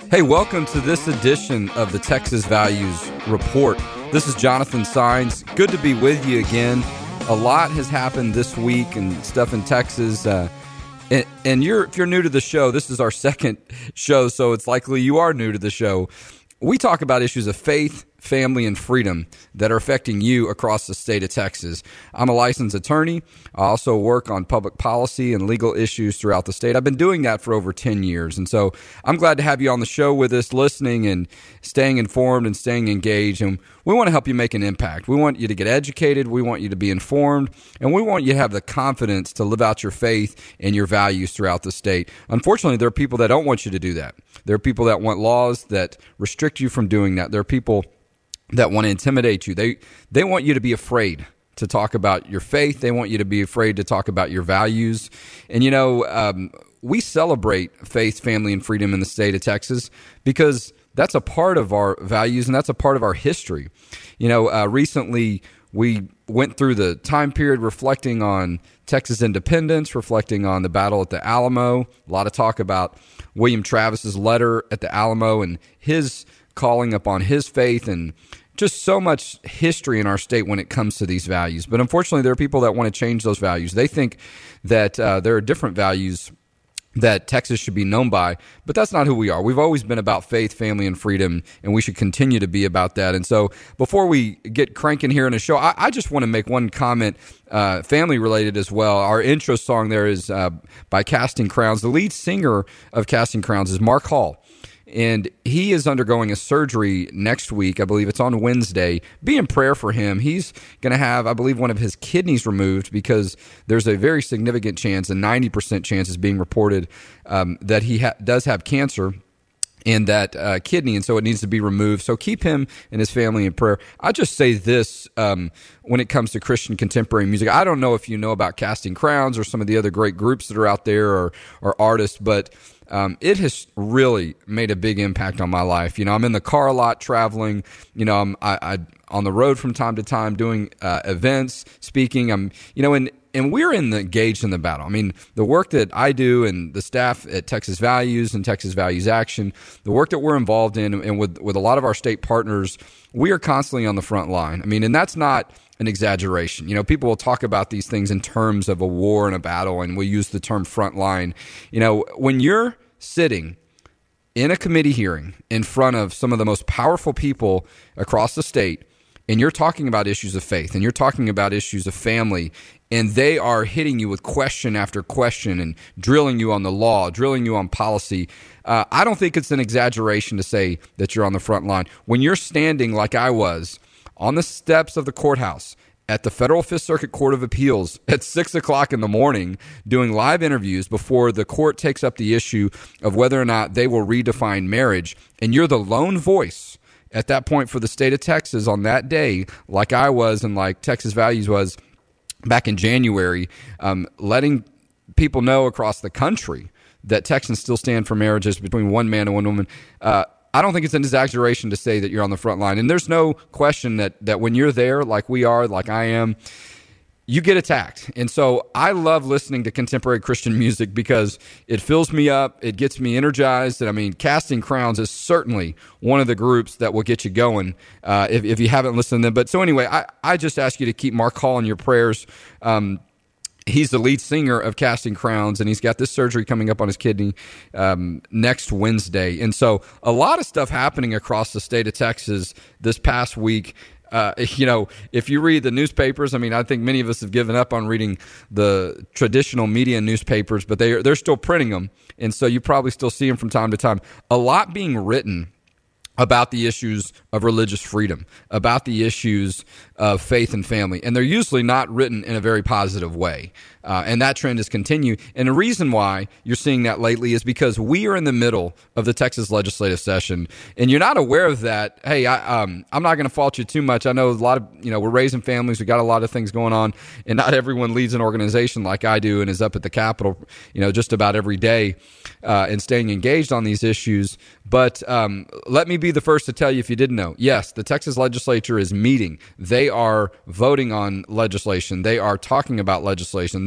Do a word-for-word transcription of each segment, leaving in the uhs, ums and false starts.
Hey, welcome to this edition of the Texas Values Report. This is Jonathan Saenz. Good to be with you again. A lot has happened this week and stuff in Texas. Uh, and and you're if you're new to the show, this is our second show, so it's likely you are new to the show. We talk about issues of faith, family, and freedom that are affecting you across the state of Texas. I'm a licensed attorney. I also work on public policy and legal issues throughout the state. I've been doing that for over ten years. And so I'm glad to have you on the show with us, listening and staying informed and staying engaged. And we want to help you make an impact. We want you to get educated. We want you to be informed. And we want you to have the confidence to live out your faith and your values throughout the state. Unfortunately, there are people that don't want you to do that. There are people that want laws that restrict you from doing that. There are people that want to intimidate you. They they want you to be afraid to talk about your faith. They want you to be afraid to talk about your values. And, you know, um, we celebrate faith, family, and freedom in the state of Texas because that's a part of our values and that's a part of our history. You know, uh, recently we went through the time period reflecting on Texas independence, reflecting on the battle at the Alamo. A lot of talk about William Travis's letter at the Alamo and his calling upon his faith, and just so much history in our state when it comes to these values. But unfortunately, there are people that want to change those values. They think that uh, there are different values that Texas should be known by, but that's not who we are. We've always been about faith, family, and freedom, and we should continue to be about that. And so before we get cranking here in the show, I, I just want to make one comment, uh, family-related as well. Our intro song there is uh, by Casting Crowns. The lead singer of Casting Crowns is Mark Hall. And he is undergoing a surgery next week. I believe it's on Wednesday. Be in prayer for him. He's going to have, I believe, one of his kidneys removed because there's a very significant chance, a ninety percent chance is being reported um, that he ha- does have cancer in that uh, kidney, and so it needs to be removed. So keep him and his family in prayer. I just say this um, when it comes to Christian contemporary music. I don't know if you know about Casting Crowns or some of the other great groups that are out there or, or artists, but Um, it has really made a big impact on my life. You know, I'm in the car a lot, traveling. You know, I'm I, I on the road from time to time, doing uh, events, speaking. I'm, you know, and and we're in the engaged in the battle. I mean, the work that I do and the staff at Texas Values and Texas Values Action, the work that we're involved in, and with with a lot of our state partners, we are constantly on the front line. I mean, and that's not an exaggeration. You know, people will talk about these things in terms of a war and a battle, and we use the term front line. You know, when you're sitting in a committee hearing in front of some of the most powerful people across the state, and you're talking about issues of faith, and you're talking about issues of family, and they are hitting you with question after question and drilling you on the law, drilling you on policy, uh, I don't think it's an exaggeration to say that you're on the front line. When you're standing like I was on the steps of the courthouse at the Federal Fifth Circuit Court of Appeals at six o'clock in the morning doing live interviews before the court takes up the issue of whether or not they will redefine marriage, and you're the lone voice at that point for the state of Texas on that day, like I was and like Texas Values was back in January, um, letting people know across the country that Texans still stand for marriages between one man and one woman. Uh, I don't think it's an exaggeration to say that you're on the front line. And there's no question that that when you're there, like we are, like I am, you get attacked. And so I love listening to contemporary Christian music because it fills me up. It gets me energized. And I mean, Casting Crowns is certainly one of the groups that will get you going uh, if, if you haven't listened to them. But so anyway, I, I just ask you to keep Mark Hall in your prayers. Um, He's the lead singer of Casting Crowns, and he's got this surgery coming up on his kidney um, next Wednesday. And so a lot of stuff happening across the state of Texas this past week. Uh, you know, if you read the newspapers, I mean, I think many of us have given up on reading the traditional media newspapers, but they are, they're still printing them. And so you probably still see them from time to time. A lot being written about the issues of religious freedom, about the issues of faith and family. And they're usually not written in a very positive way. Uh, and that trend has continued. And the reason why you're seeing that lately is because we are in the middle of the Texas legislative session. And you're not aware of that. Hey, I, um, I'm not going to fault you too much. I know a lot of, you know, we're raising families. We got a lot of things going on. And not everyone leads an organization like I do and is up at the Capitol, you know, just about every day uh, and staying engaged on these issues. But um, let me be the first to tell you, if you didn't know, yes, the Texas legislature is meeting. They are voting on legislation. They are talking about legislation. They're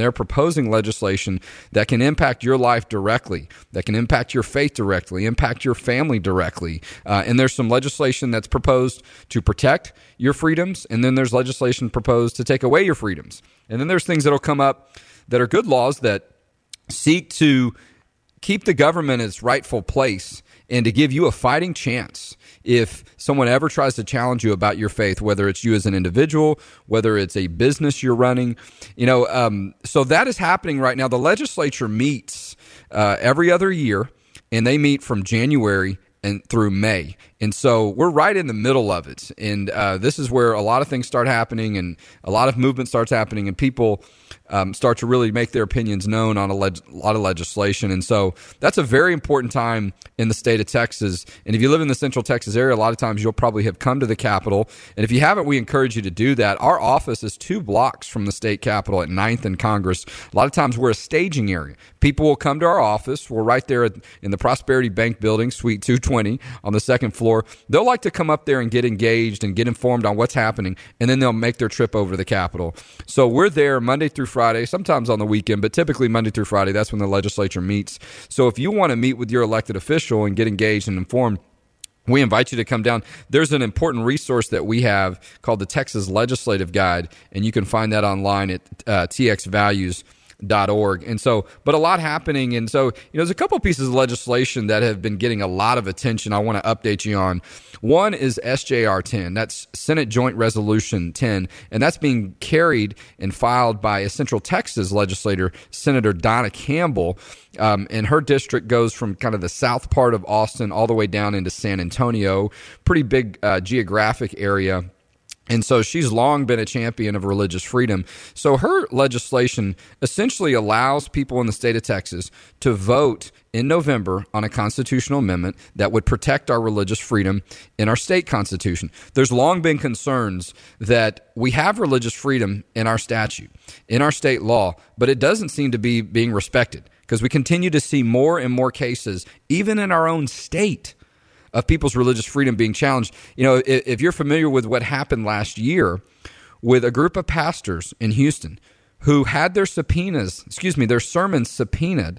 they're proposing legislation that can impact your life directly, that can impact your faith directly, impact your family directly. Uh, and there's some legislation that's proposed to protect your freedoms, and then there's legislation proposed to take away your freedoms. And then there's things that will come up that are good laws that seek to keep the government in its rightful place and to give you a fighting chance if someone ever tries to challenge you about your faith, whether it's you as an individual, whether it's a business you're running. You know, um, so that is happening right now. The legislature meets uh, every other year, and they meet from January and through May. And so we're right in the middle of it. And uh, this is where a lot of things start happening and a lot of movement starts happening, and people um, start to really make their opinions known on a, leg- a lot of legislation. And so that's a very important time in the state of Texas. And if you live in the Central Texas area, a lot of times you'll probably have come to the Capitol. And if you haven't, we encourage you to do that. Our office is two blocks from the state Capitol at ninth and Congress. A lot of times we're a staging area. People will come to our office. We're right there in the Prosperity Bank building, Suite two twenty on the second floor. They'll like to come up there and get engaged and get informed on what's happening, and then they'll make their trip over to the Capitol. So we're there Monday through Friday, sometimes on the weekend, but typically Monday through Friday. That's when the legislature meets. So if you want to meet with your elected official and get engaged and informed, we invite you to come down. There's an important resource that we have called the Texas Legislative Guide, and you can find that online at uh, t x values dot org. And so, but a lot happening. And so, you know, there's a couple pieces of legislation that have been getting a lot of attention I want to update you on. One is S J R ten. That's Senate Joint Resolution ten. And that's being carried and filed by a Central Texas legislator, Senator Donna Campbell. Um, and her district goes from kind of the south part of Austin all the way down into San Antonio. Pretty big uh, geographic area. And so she's long been a champion of religious freedom. So her legislation essentially allows people in the state of Texas to vote in November on a constitutional amendment that would protect our religious freedom in our state constitution. There's long been concerns that we have religious freedom in our statute, in our state law, but it doesn't seem to be being respected because we continue to see more and more cases, even in our own state, of people's religious freedom being challenged. You know, if, if you're familiar with what happened last year with a group of pastors in Houston who had their subpoenas, excuse me, their sermons subpoenaed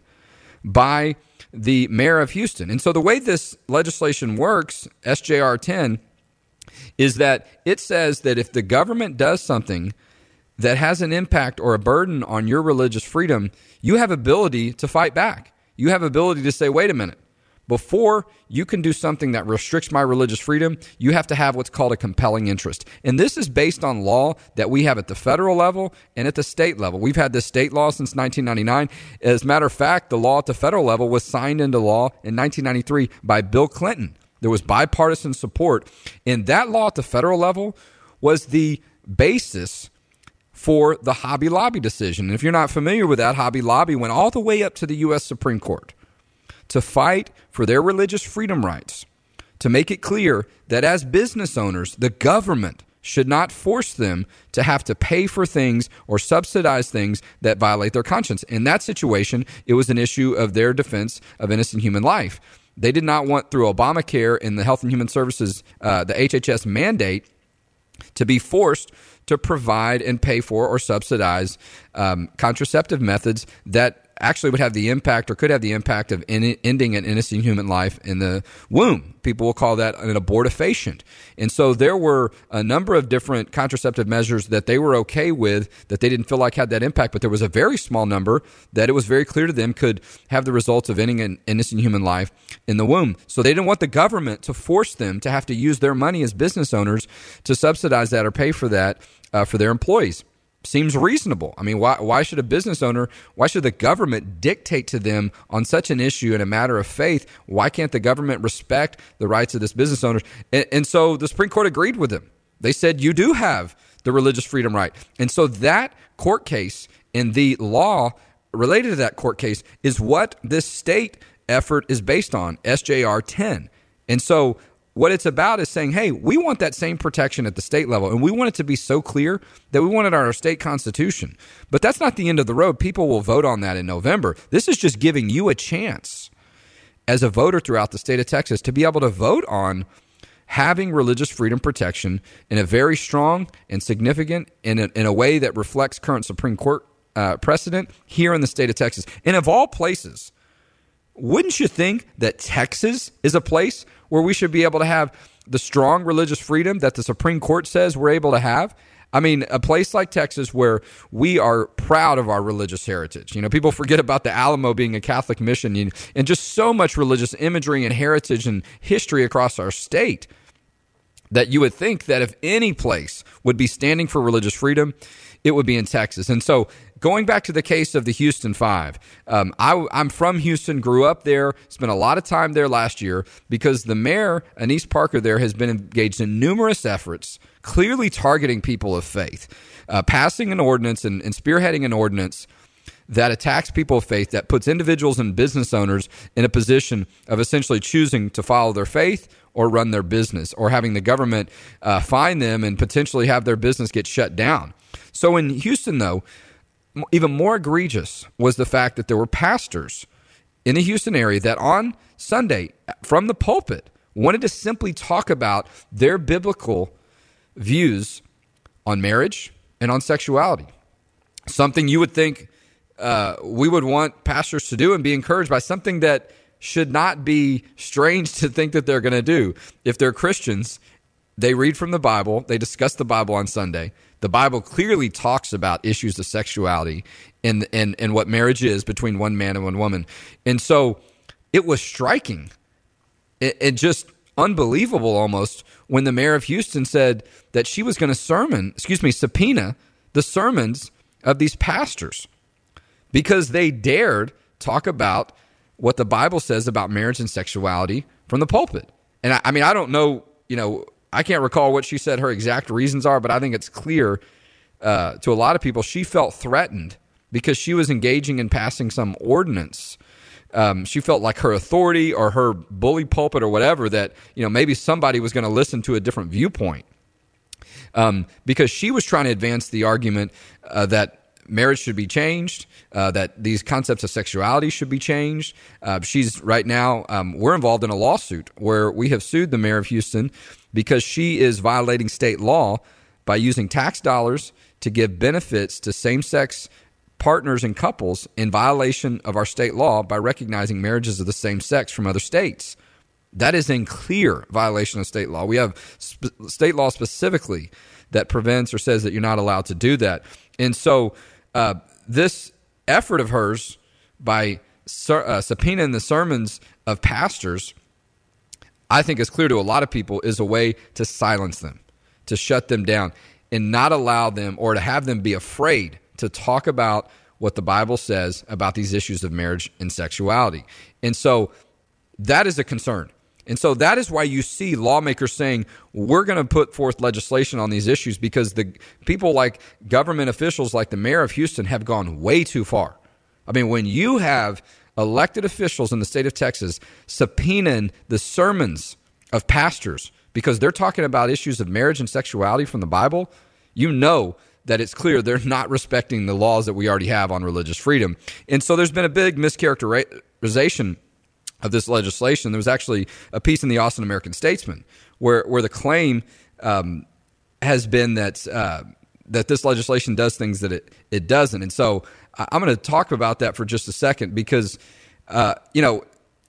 by the mayor of Houston. And so the way this legislation works, S J R ten, is that it says that if the government does something that has an impact or a burden on your religious freedom, you have ability to fight back. You have ability to say, wait a minute. Before you can do something that restricts my religious freedom, you have to have what's called a compelling interest. And this is based on law that we have at the federal level and at the state level. We've had this state law since nineteen ninety-nine. As a matter of fact, the law at the federal level was signed into law in nineteen ninety-three by Bill Clinton. There was bipartisan support. And that law at the federal level was the basis for the Hobby Lobby decision. And if you're not familiar with that, Hobby Lobby went all the way up to the U S Supreme Court to fight for their religious freedom rights, to make it clear that as business owners, the government should not force them to have to pay for things or subsidize things that violate their conscience. In that situation, it was an issue of their defense of innocent human life. They did not want, through Obamacare and the Health and Human Services, uh, the H H S mandate, to be forced to provide and pay for or subsidize um, contraceptive methods that actually would have the impact or could have the impact of in, ending an innocent human life in the womb. People will call that an abortifacient. And so there were a number of different contraceptive measures that they were okay with that they didn't feel like had that impact, but there was a very small number that it was very clear to them could have the results of ending an innocent human life in the womb. So they didn't want the government to force them to have to use their money as business owners to subsidize that or pay for that uh, for their employees. Seems reasonable. I mean, why why should a business owner, why should the government dictate to them on such an issue in a matter of faith? Why can't the government respect the rights of this business owners? And, and so the Supreme Court agreed with them. They said, you do have the religious freedom right. And so that court case and the law related to that court case is what this state effort is based on, S J R ten. And so what it's about is saying, hey, we want that same protection at the state level, and we want it to be so clear that we want it on our state constitution. But that's not the end of the road. People will vote on that in November. This is just giving you a chance as a voter throughout the state of Texas to be able to vote on having religious freedom protection in a very strong and significant, in a, in a way that reflects current Supreme Court uh, precedent here in the state of Texas. And of all places, wouldn't you think that Texas is a place where we should be able to have the strong religious freedom that the Supreme Court says we're able to have? I mean, a place like Texas where we are proud of our religious heritage. You know, people forget about the Alamo being a Catholic mission and just so much religious imagery and heritage and history across our state that you would think that if any place would be standing for religious freedom, it would be in Texas. And so going back to the case of the Houston Five, um, I, I'm from Houston, grew up there, spent a lot of time there last year because the mayor, Annise Parker there, has been engaged in numerous efforts clearly targeting people of faith, uh, passing an ordinance and, and spearheading an ordinance that attacks people of faith, that puts individuals and business owners in a position of essentially choosing to follow their faith or run their business, or having the government uh, fine them and potentially have their business get shut down. So in Houston, though, even more egregious was the fact that there were pastors in the Houston area that on Sunday, from the pulpit, wanted to simply talk about their biblical views on marriage and on sexuality. Something you would think uh, we would want pastors to do and be encouraged by, something that should not be strange to think that they're going to do. If they're Christians, they read from the Bible, they discuss the Bible on Sunday. The Bible clearly talks about issues of sexuality and, and, and what marriage is between one man and one woman. And so it was striking and it, just unbelievable almost when the mayor of Houston said that she was going to sermon, excuse me, subpoena the sermons of these pastors because they dared talk about what the Bible says about marriage and sexuality from the pulpit. And I, I mean, I don't know, you know, I can't recall what she said her exact reasons are, but I think it's clear uh, to a lot of people she felt threatened because she was engaging in passing some ordinance. Um, she felt like her authority or her bully pulpit or whatever, that, you know, maybe somebody was going to listen to a different viewpoint. Um, because she was trying to advance the argument uh, that marriage should be changed, uh, that these concepts of sexuality should be changed. Uh, she's right now, um, we're involved in a lawsuit where we have sued the mayor of Houston because she is violating state law by using tax dollars to give benefits to same-sex partners and couples in violation of our state law by recognizing marriages of the same sex from other states. That is in clear violation of state law. We have sp- state law specifically that prevents or says that you're not allowed to do that. And so uh, this effort of hers by sur- uh, subpoenaing the sermons of pastors, I think is clear to a lot of people, is a way to silence them, to shut them down, and not allow them or to have them be afraid to talk about what the Bible says about these issues of marriage and sexuality. And so that is a concern. And so that is why you see lawmakers saying, we're going to put forth legislation on these issues, because the people like government officials like the mayor of Houston have gone way too far. I mean, when you have elected officials in the state of Texas subpoenaing the sermons of pastors because they're talking about issues of marriage and sexuality from the Bible, you know that it's clear they're not respecting the laws that we already have on religious freedom. And so there's been a big mischaracterization of this legislation. There was actually a piece in the Austin American-Statesman where where the claim um, has been that uh, that this legislation does things that it, it doesn't. And so I'm going to talk about that for just a second because, uh, you know,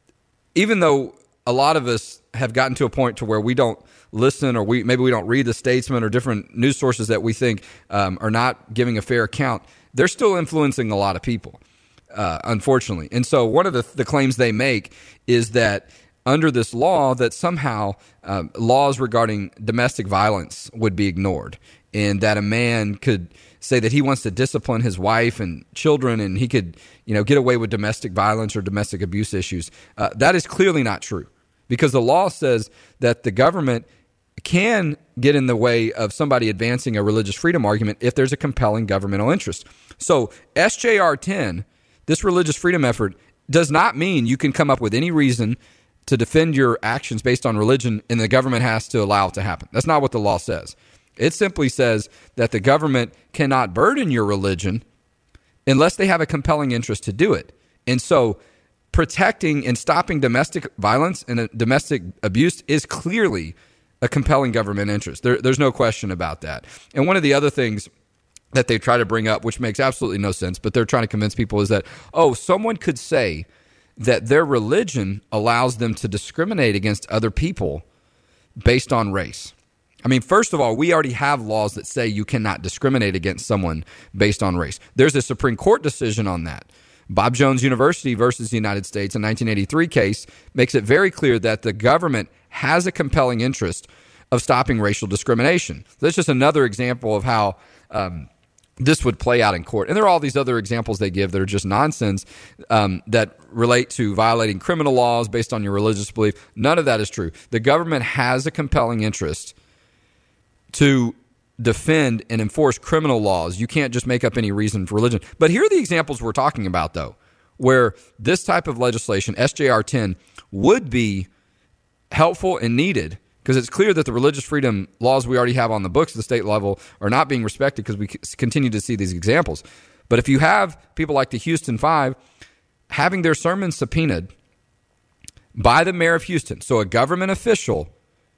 even though a lot of us have gotten to a point to where we don't listen, or we maybe we don't read the Statesman or different news sources that we think um, are not giving a fair account, they're still influencing a lot of people, uh, unfortunately. And so one of the, the claims they make is that under this law, that somehow uh, laws regarding domestic violence would be ignored, and that a man could say that he wants to discipline his wife and children, and he could, you know, get away with domestic violence or domestic abuse issues. Uh, that is clearly not true, because the law says that the government can get in the way of somebody advancing a religious freedom argument if there's a compelling governmental interest. So S J R ten, this religious freedom effort, does not mean you can come up with any reason to defend your actions based on religion and the government has to allow it to happen. That's not what the law says. It simply says that the government cannot burden your religion unless they have a compelling interest to do it. And so protecting and stopping domestic violence and domestic abuse is clearly a compelling government interest. There, there's no question about that. And one of the other things that they try to bring up, which makes absolutely no sense, but they're trying to convince people is that, oh, someone could say that their religion allows them to discriminate against other people based on race. I mean, first of all, we already have laws that say you cannot discriminate against someone based on race. There's a Supreme Court decision on that. Bob Jones University versus the United States, a nineteen eighty-three case, makes it very clear that the government has a compelling interest of stopping racial discrimination. That's just another example of how um, this would play out in court. And there are all these other examples they give that are just nonsense um, that relate to violating criminal laws based on your religious belief. None of that is true. The government has a compelling interest to defend and enforce criminal laws. You can't just make up any reason for religion. But here are the examples we're talking about, though, where this type of legislation, S J R ten, would be helpful and needed, because it's clear that the religious freedom laws we already have on the books at the state level are not being respected, because we continue to see these examples. But if you have people like the Houston Five having their sermons subpoenaed by the mayor of Houston, so a government official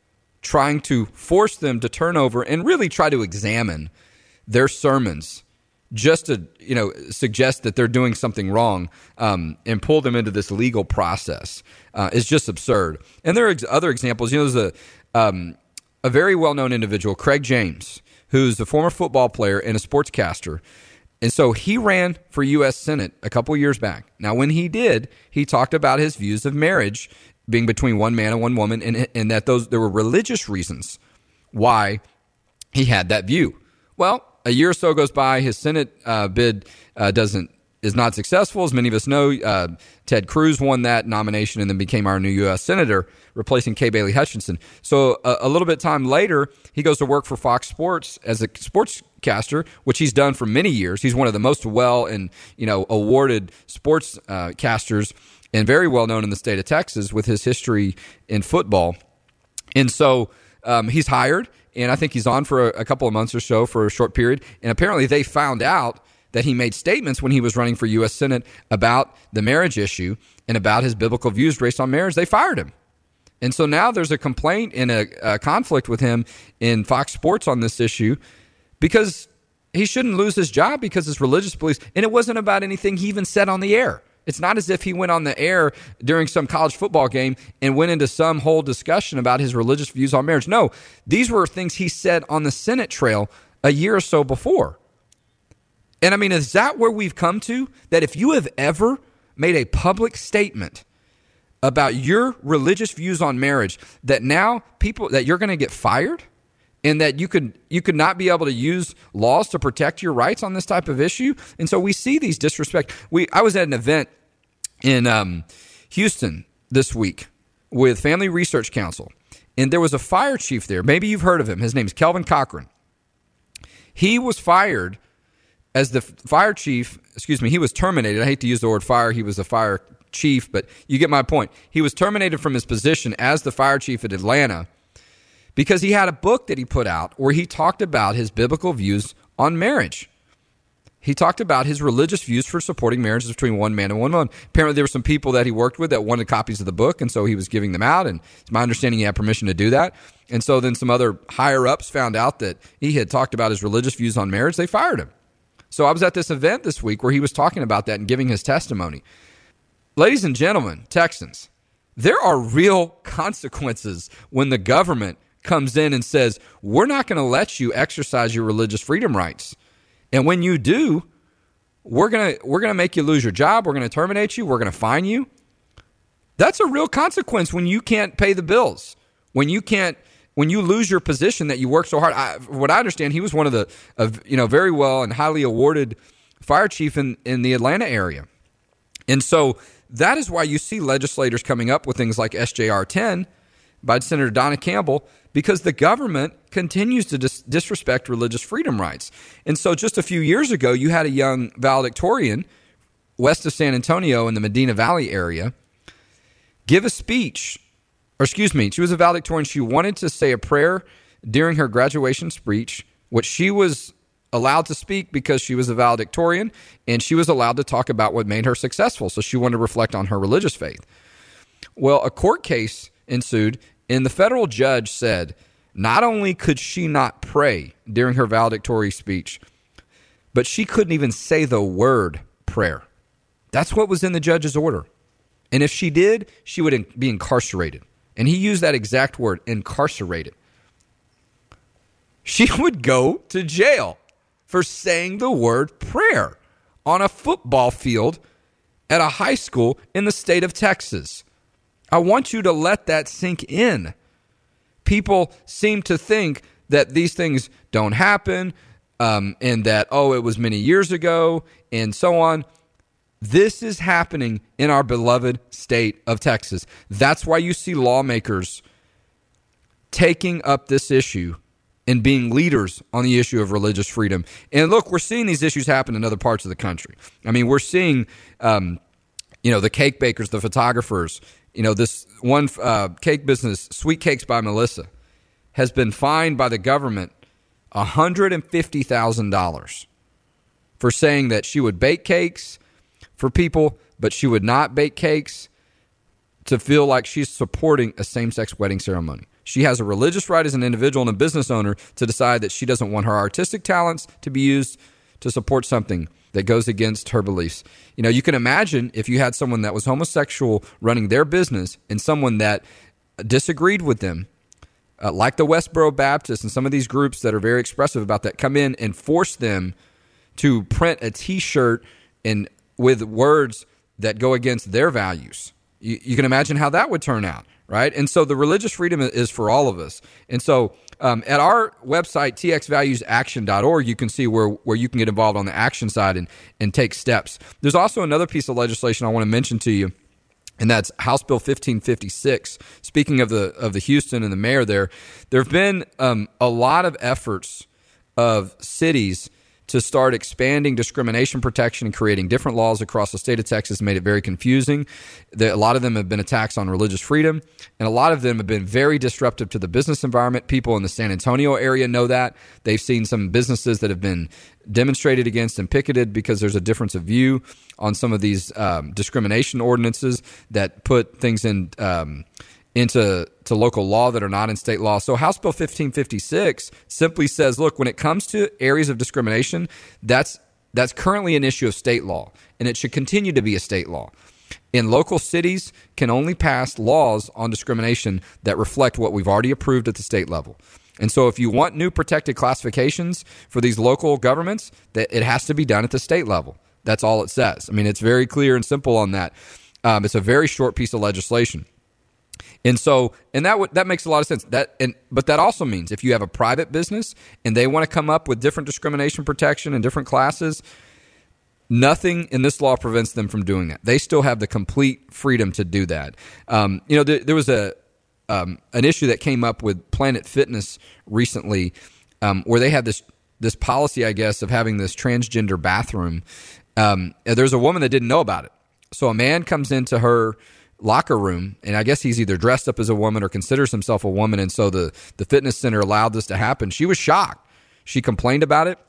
trying to force them to turn over and really try to examine their sermons just to, you know, suggest that they're doing something wrong um, and pull them into this legal process uh, is just absurd. And there are ex- other examples. You know, there's a, um, a very well-known individual, Craig James, who's a former football player and a sportscaster. And so he ran for U S Senate a couple years back. Now, when he did, he talked about his views of marriage being between one man and one woman, and, and that those there were religious reasons why he had that view. Well, a year or so goes by, his Senate uh, bid uh, doesn't is not successful. As many of us know, uh, Ted Cruz won that nomination and then became our new U S Senator, replacing Kay Bailey Hutchinson. So uh, a little bit time later, he goes to work for Fox Sports as a sportscaster, which he's done for many years. He's one of the most well and you know awarded sports uh, casters, and very well known in the state of Texas with his history in football. And so um, he's hired, and I think he's on for a, a couple of months or so for a short period. And apparently they found out that he made statements when he was running for U S Senate about the marriage issue and about his biblical views based on marriage. They fired him. And so now there's a complaint and a, a conflict with him in Fox Sports on this issue, because he shouldn't lose his job because his religious beliefs. And it wasn't about anything he even said on the air. It's not as if he went on the air during some college football game and went into some whole discussion about his religious views on marriage. No, these were things he said on the Senate trail a year or so before. And I mean, is that where we've come to? That if you have ever made a public statement about your religious views on marriage, that now people, that you're going to get fired? And that you could you could not be able to use laws to protect your rights on this type of issue? And so we see these disrespect. We I was at an event in um, Houston this week with Family Research Council, and there was a fire chief there. Maybe you've heard of him. His name is Kelvin Cochran. He was fired as the fire chief. Excuse me. He was terminated. I hate to use the word fire. He was a fire chief, but you get my point. He was terminated from his position as the fire chief at Atlanta because he had a book that he put out where he talked about his biblical views on marriage. He talked about his religious views for supporting marriages between one man and one woman. Apparently, there were some people that he worked with that wanted copies of the book, and so he was giving them out, and it's my understanding he had permission to do that. And so then some other higher-ups found out that he had talked about his religious views on marriage. They fired him. So I was at this event this week where he was talking about that and giving his testimony. Ladies and gentlemen, Texans, there are real consequences when the government comes in and says, we're not going to let you exercise your religious freedom rights. And when you do, we're going to we're going to make you lose your job. We're going to terminate you. We're going to fine you. That's a real consequence when you can't pay the bills, when you can't, when you lose your position that you worked so hard. I, what I understand, he was one of the, of, you know, very well and highly awarded fire chief in, in the Atlanta area. And so that is why you see legislators coming up with things like S J R ten by Senator Donna Campbell, because the government continues to dis- disrespect religious freedom rights. And so just a few years ago, you had a young valedictorian west of San Antonio in the Medina Valley area give a speech, or excuse me, she was a valedictorian. She wanted to say a prayer during her graduation speech, which she was allowed to speak because she was a valedictorian, and she was allowed to talk about what made her successful. So she wanted to reflect on her religious faith. Well, a court case ensued, and the federal judge said not only could she not pray during her valedictory speech, but she couldn't even say the word prayer. That's what was in the judge's order. And if she did, she would be incarcerated. And he used that exact word, incarcerated. She would go to jail for saying the word prayer on a football field at a high school in the state of Texas. I want you to let that sink in. People seem to think that these things don't happen, um, and that, oh, it was many years ago, and so on. This is happening in our beloved state of Texas. That's why you see lawmakers taking up this issue and being leaders on the issue of religious freedom. And look, we're seeing these issues happen in other parts of the country. I mean, we're seeing, um, you know, the cake bakers, the photographers, you know, this one uh, cake business, Sweet Cakes by Melissa, has been fined by the government one hundred fifty thousand dollars for saying that she would bake cakes for people, but she would not bake cakes to feel like she's supporting a same-sex wedding ceremony. She has a religious right as an individual and a business owner to decide that she doesn't want her artistic talents to be used to support something that goes against her beliefs. You know, you can imagine if you had someone that was homosexual running their business and someone that disagreed with them, uh, like the Westboro Baptists and some of these groups that are very expressive about that, come in and force them to print a T-shirt and with words that go against their values. You, you can imagine how that would turn out, right? And so the religious freedom is for all of us. And so um, at our website, t x values action dot org, you can see where, where you can get involved on the action side and, and take steps. There's also another piece of legislation I want to mention to you, and that's House Bill fifteen fifty-six. Speaking of the of the Houston and the mayor there, there have been um, a lot of efforts of cities to start expanding discrimination protection and creating different laws across the state of Texas, made it very confusing. The, a lot of them have been attacks on religious freedom, and a lot of them have been very disruptive to the business environment. People in the San Antonio area know that. They've seen some businesses that have been demonstrated against and picketed because there's a difference of view on some of these um, discrimination ordinances that put things in um, into to local law that are not in state law. So House Bill fifteen fifty-six simply says, look, when it comes to areas of discrimination, that's that's currently an issue of state law, and it should continue to be a state law. And local cities can only pass laws on discrimination that reflect what we've already approved at the state level. And so if you want new protected classifications for these local governments, that it has to be done at the state level. That's all it says. I mean, it's very clear and simple on that. Um, it's a very short piece of legislation. And so, and that w- that makes a lot of sense. That, and but that also means if you have a private business and they want to come up with different discrimination protection and different classes, nothing in this law prevents them from doing that. They still have the complete freedom to do that. Um, you know, there, there was a um, an issue that came up with Planet Fitness recently, um, where they had this this policy, I guess, of having this transgender bathroom. Um, there's a woman that didn't know about it, so a man comes into her locker room, and I guess he's either dressed up as a woman or considers himself a woman, and so the, the fitness center allowed this to happen. She was shocked. She complained about it,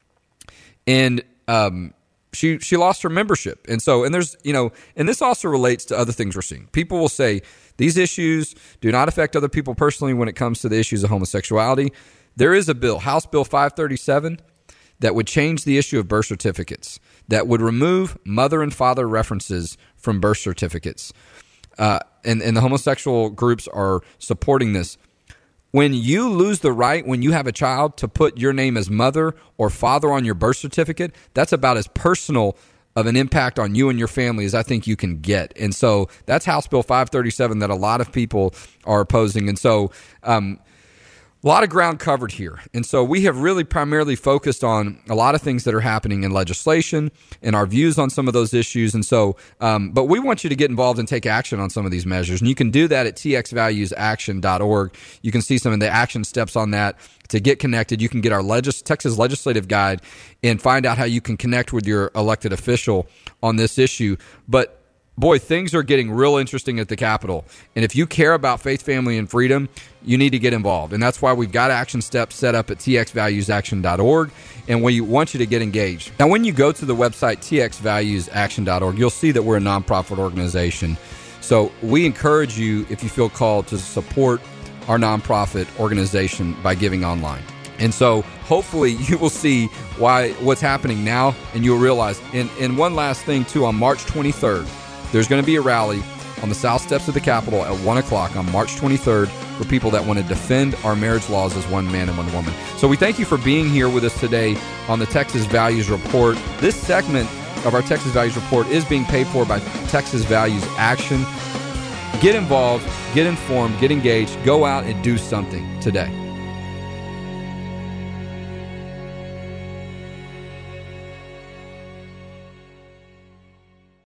and um, she she lost her membership. And so, and there's, you know, and this also relates to other things we're seeing. People will say these issues do not affect other people personally when it comes to the issues of homosexuality. There is a bill, House Bill five thirty-seven, that would change the issue of birth certificates, that would remove mother and father references from birth certificates. Uh, and, and the homosexual groups are supporting this. When you lose the right, when you have a child, to put your name as mother or father on your birth certificate, that's about as personal of an impact on you and your family as I think you can get. And so that's House Bill five thirty-seven that a lot of people are opposing. And so um, a lot of ground covered here. And so we have really primarily focused on a lot of things that are happening in legislation and our views on some of those issues. And so, um, but we want you to get involved and take action on some of these measures. And you can do that at t x values action dot org. You can see some of the action steps on that to get connected. You can get our legis- Texas Legislative Guide and find out how you can connect with your elected official on this issue. But boy, things are getting real interesting at the Capitol. And if you care about faith, family, and freedom, you need to get involved. And that's why we've got action steps set up at t x values action dot org. And we want you to get engaged. Now, when you go to the website t x values action dot org, you'll see that we're a nonprofit organization. So we encourage you, if you feel called, to support our nonprofit organization by giving online. And so hopefully you will see why what's happening now, and you'll realize. And, and one last thing, too, on March twenty-third, there's going to be a rally on the south steps of the Capitol at one o'clock on March twenty-third for people that want to defend our marriage laws as one man and one woman. So we thank you for being here with us today on the Texas Values Report. This segment of our Texas Values Report is being paid for by Texas Values Action. Get involved, get informed, get engaged, go out and do something today.